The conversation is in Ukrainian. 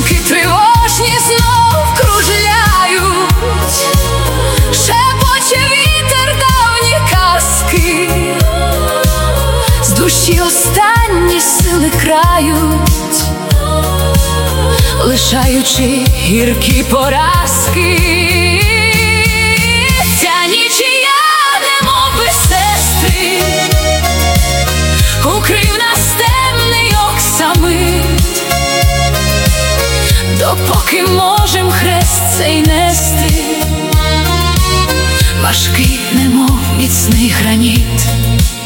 думки тривожні знов кружляють, шепоче вітер давні казки, з душі останні сили крають, лишаючи гіркі поразки. Ця нічия, немов би сестри, укрив нас темний оксамит, допоки можем хрест цей нести, важкий, немов міцний граніт.